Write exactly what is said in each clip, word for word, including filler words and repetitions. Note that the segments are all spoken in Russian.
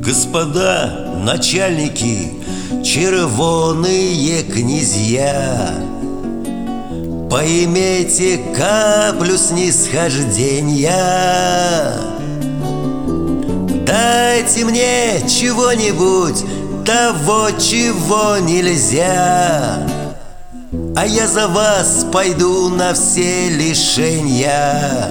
Господа начальники, червоные князья, поимейте каплю снисхождения. Дайте мне чего-нибудь, того, чего нельзя, а я за вас пойду на все лишения.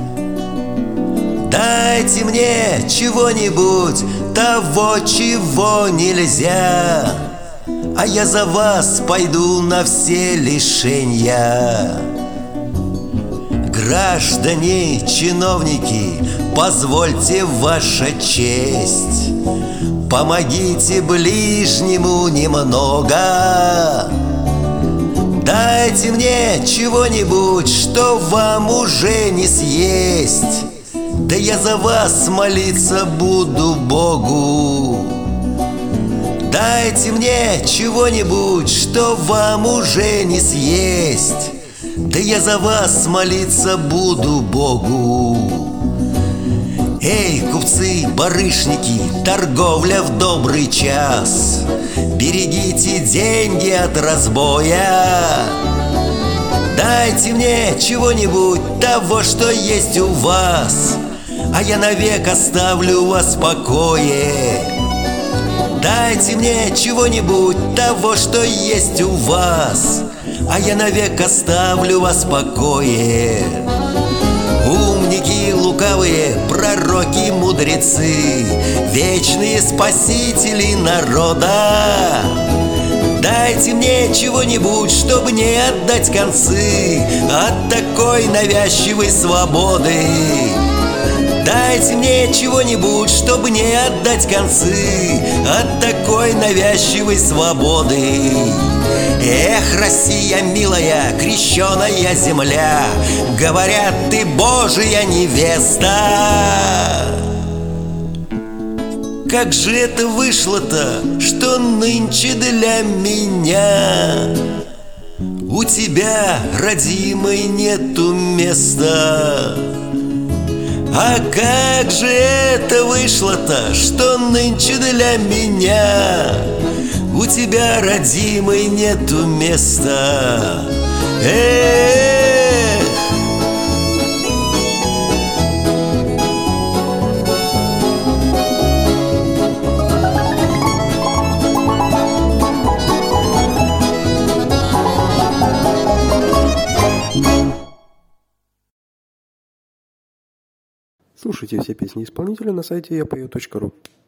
Дайте мне чего-нибудь, того, чего нельзя, а я за вас пойду на все лишения. Граждане, чиновники, позвольте, ваша честь, помогите ближнему немного. Дайте мне чего-нибудь, что вам уже не съесть, да я за вас молиться буду Богу. Дайте мне чего-нибудь, что вам уже не съесть, да я за вас молиться буду Богу. Эй, купцы, барышники, торговля в добрый час, берегите деньги от разбоя. Дайте мне чего-нибудь, того, что есть у вас, а я навек оставлю вас в покое. Дайте мне чего-нибудь, того, что есть у вас, а я навек оставлю вас в покое. Умники лукавые, пророки, мудрецы, вечные спасители народа, дайте мне чего-нибудь, чтобы не отдать концы от такой навязчивой свободы. Дайте мне чего-нибудь, чтобы не отдать концы от такой навязчивой свободы. Эх, Россия милая, крещеная земля, говорят, ты Божия невеста. Как же это вышло-то, что нынче для меня у тебя, родимой, нету места? А как же это вышло-то, что нынче для меня у тебя, родимой, нету места? Эх! Слушайте все песни исполнителя на сайте я пою точка ру.